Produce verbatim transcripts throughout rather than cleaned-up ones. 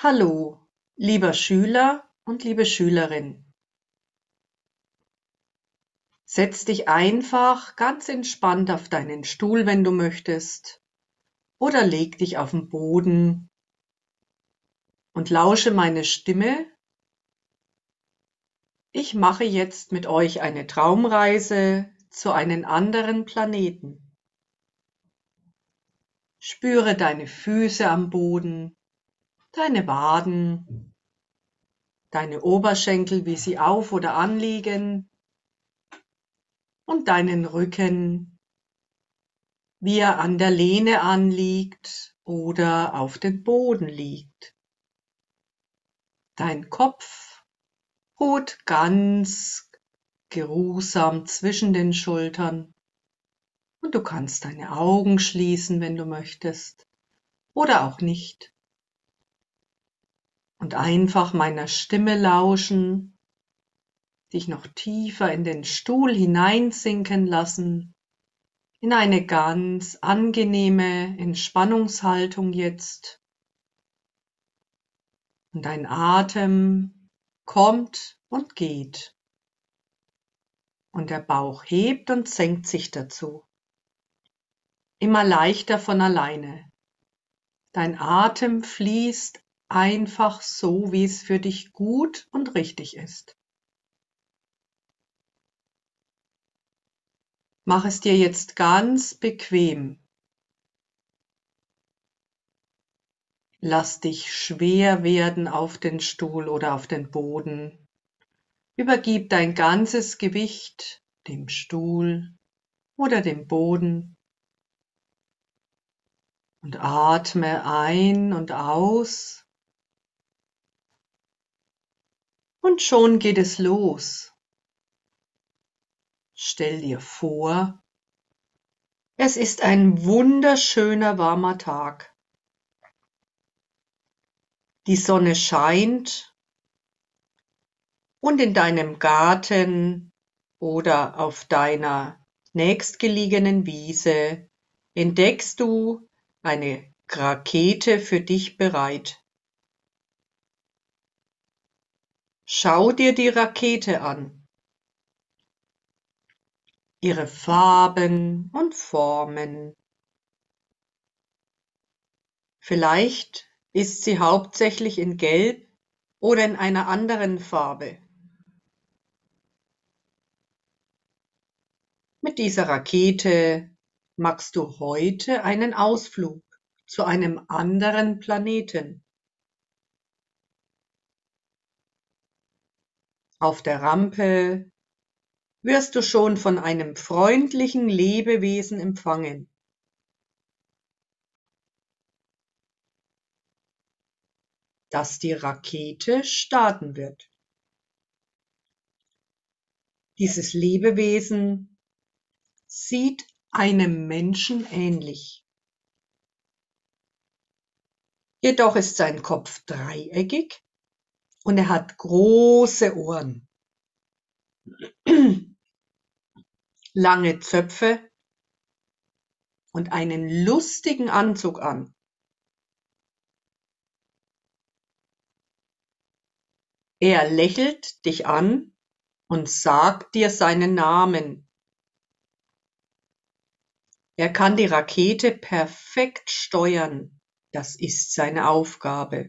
Hallo, lieber Schüler und liebe Schülerin. Setz dich einfach ganz entspannt auf deinen Stuhl, wenn du möchtest, oder leg dich auf den Boden und lausche meine Stimme. Ich mache jetzt mit euch eine Traumreise zu einem anderen Planeten. Spüre deine Füße am Boden, deine Waden, deine Oberschenkel, wie sie auf oder anliegen, und deinen Rücken, wie er an der Lehne anliegt oder auf dem Boden liegt. Dein Kopf ruht ganz geruhsam zwischen den Schultern und du kannst deine Augen schließen, wenn du möchtest, oder auch nicht. Und einfach meiner Stimme lauschen, dich noch tiefer in den Stuhl hineinsinken lassen, in eine ganz angenehme Entspannungshaltung jetzt. Und dein Atem kommt und geht. Und der Bauch hebt und senkt sich dazu. Immer leichter von alleine. Dein Atem fließt einfach so, wie es für dich gut und richtig ist. Mach es dir jetzt ganz bequem. Lass dich schwer werden auf den Stuhl oder auf den Boden. Übergib dein ganzes Gewicht dem Stuhl oder dem Boden und atme ein und aus. Und schon geht es los. Stell dir vor, es ist ein wunderschöner warmer Tag. Die Sonne scheint und in deinem Garten oder auf deiner nächstgelegenen Wiese entdeckst du eine Rakete für dich bereit. Schau dir die Rakete an. Ihre Farben und Formen. Vielleicht ist sie hauptsächlich in Gelb oder in einer anderen Farbe. Mit dieser Rakete machst du heute einen Ausflug zu einem anderen Planeten. Auf der Rampe wirst du schon von einem freundlichen Lebewesen empfangen. Das die Rakete starten wird. Dieses Lebewesen sieht einem Menschen ähnlich. Jedoch ist sein Kopf dreieckig und er hat große Ohren, lange Zöpfe und einen lustigen Anzug an. Er lächelt dich an und sagt dir seinen Namen. Er kann die Rakete perfekt steuern. Das ist seine Aufgabe.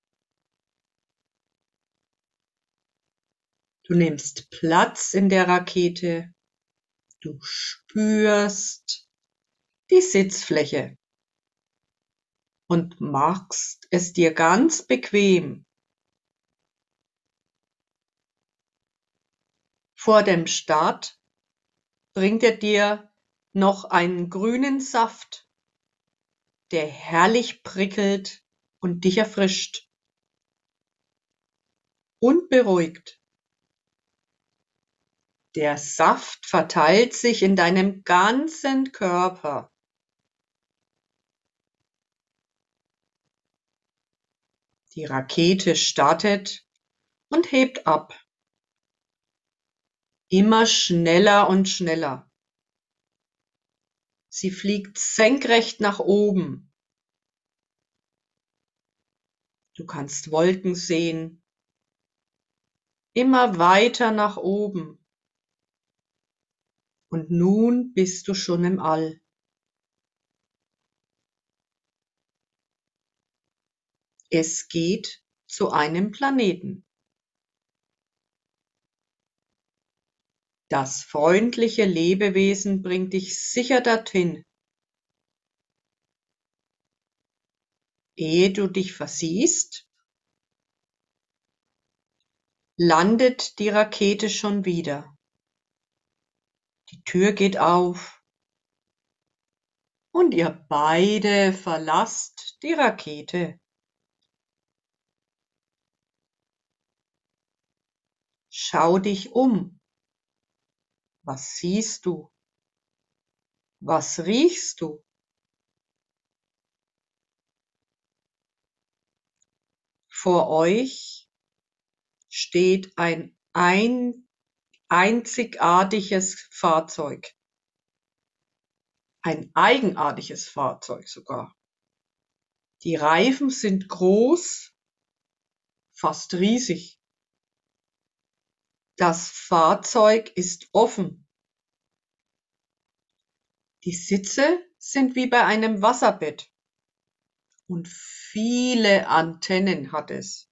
Du nimmst Platz in der Rakete. Du spürst die Sitzfläche und machst es dir ganz bequem. Vor dem Start bringt er dir noch einen grünen Saft, der herrlich prickelt und dich erfrischt und beruhigt. Der Saft verteilt sich in deinem ganzen Körper. Die Rakete startet und hebt ab. Immer schneller und schneller. Sie fliegt senkrecht nach oben. Du kannst Wolken sehen, immer weiter nach oben. Und nun bist du schon im All. Es geht zu einem Planeten. Das freundliche Lebewesen bringt dich sicher dorthin. Ehe du dich versiehst, landet die Rakete schon wieder. Die Tür geht auf und ihr beide verlasst die Rakete. Schau dich um. Was siehst du? Was riechst du? Vor euch steht ein, ein einzigartiges Fahrzeug. Ein eigenartiges Fahrzeug sogar. Die Reifen sind groß, fast riesig. Das Fahrzeug ist offen. Die Sitze sind wie bei einem Wasserbett. Und viele Antennen hat es.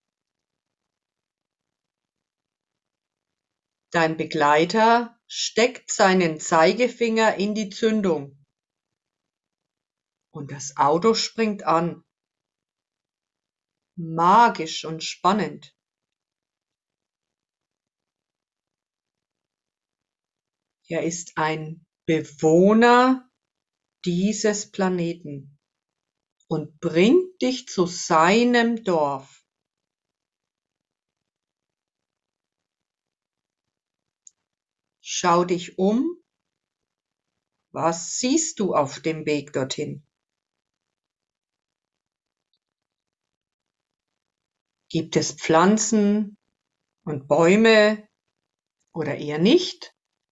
Dein Begleiter steckt seinen Zeigefinger in die Zündung. Und das Auto springt an. Magisch und spannend. Er ist ein Bewohner dieses Planeten und bringt dich zu seinem Dorf. Schau dich um. Was siehst du auf dem Weg dorthin? Gibt es Pflanzen und Bäume oder eher nicht?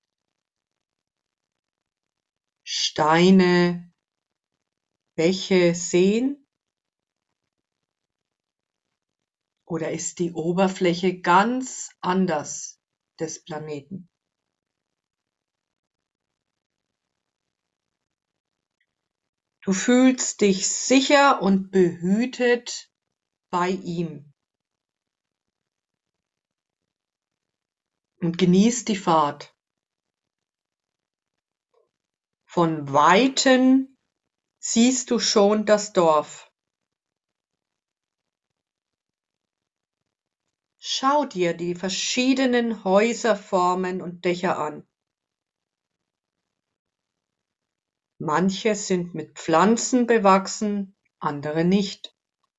Steine, Bäche, Seen? Oder ist die Oberfläche ganz anders des Planeten? Du fühlst dich sicher und behütet bei ihm und genießt die Fahrt. Von Weitem siehst du schon das Dorf. Schau dir die verschiedenen Häuserformen und Dächer an. Manche sind mit Pflanzen bewachsen, andere nicht.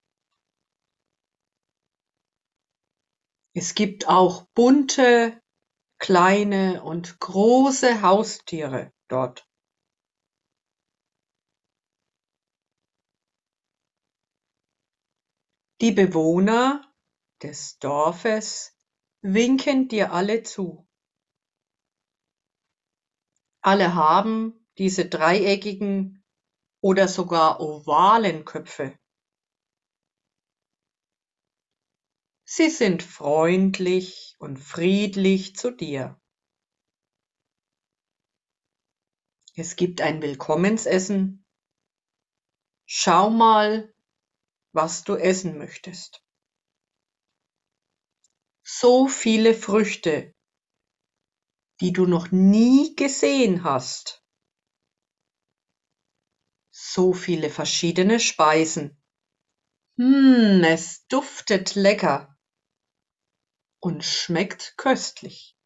Es gibt auch bunte, kleine und große Haustiere dort. Die Bewohner des Dorfes winken dir alle zu. Alle haben diese dreieckigen oder sogar ovalen Köpfe. Sie sind freundlich und friedlich zu dir. Es gibt ein Willkommensessen. Schau mal, was du essen möchtest. So viele Früchte, die du noch nie gesehen hast. So viele verschiedene Speisen. Hm, es duftet lecker und schmeckt köstlich.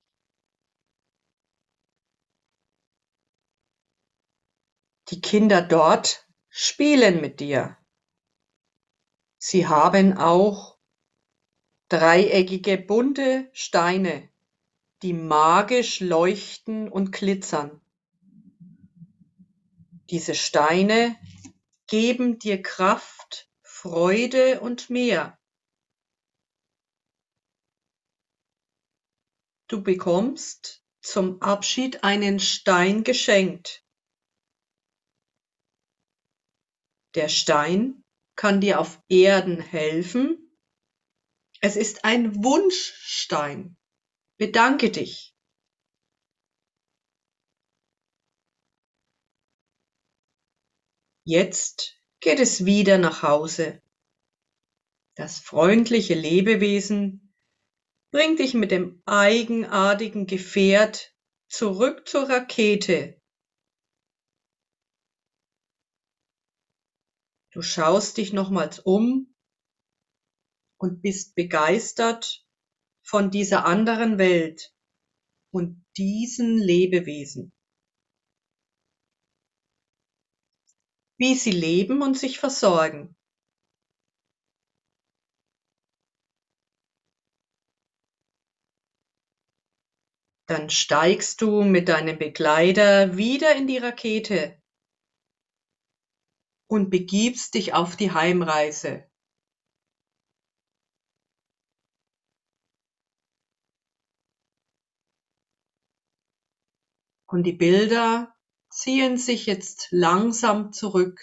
Die Kinder dort spielen mit dir. Sie haben auch dreieckige bunte Steine, die magisch leuchten und glitzern. Diese Steine geben dir Kraft, Freude und mehr. Du bekommst zum Abschied einen Stein geschenkt. Der Stein kann dir auf Erden helfen Es ist ein Wunschstein. Bedanke dich. Jetzt geht es wieder nach Hause. Das freundliche Lebewesen bringt dich mit dem eigenartigen Gefährt zurück zur Rakete. Du schaust dich nochmals um und bist begeistert von dieser anderen Welt und diesen Lebewesen, wie sie leben und sich versorgen. Dann steigst du mit deinem Begleiter wieder in die Rakete und begibst dich auf die Heimreise. Und die Bilder ziehen sich jetzt langsam zurück.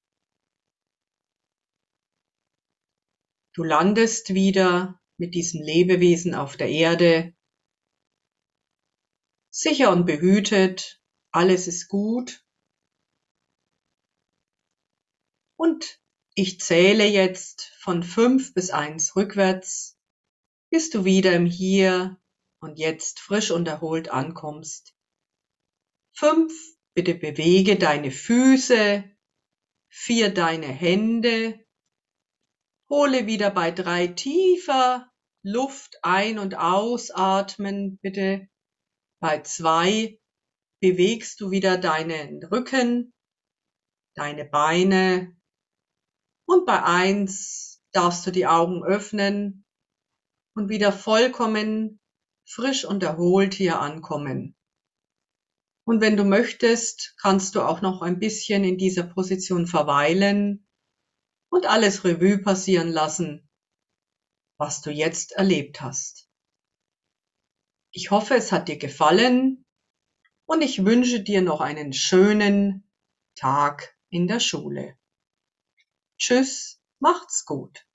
Du landest wieder mit diesem Lebewesen auf der Erde, sicher und behütet, alles ist gut. Und ich zähle jetzt von fünf bis eins rückwärts, bis du wieder im Hier und Jetzt frisch und erholt ankommst. Fünf, bitte bewege deine Füße, vier deine Hände, hole wieder bei drei tiefer Luft ein- und ausatmen, bitte. Bei zwei bewegst du wieder deinen Rücken, deine Beine und bei eins darfst du die Augen öffnen und wieder vollkommen frisch und erholt hier ankommen. Und wenn du möchtest, kannst du auch noch ein bisschen in dieser Position verweilen und alles Revue passieren lassen, was du jetzt erlebt hast. Ich hoffe, es hat dir gefallen und ich wünsche dir noch einen schönen Tag in der Schule. Tschüss, macht's gut.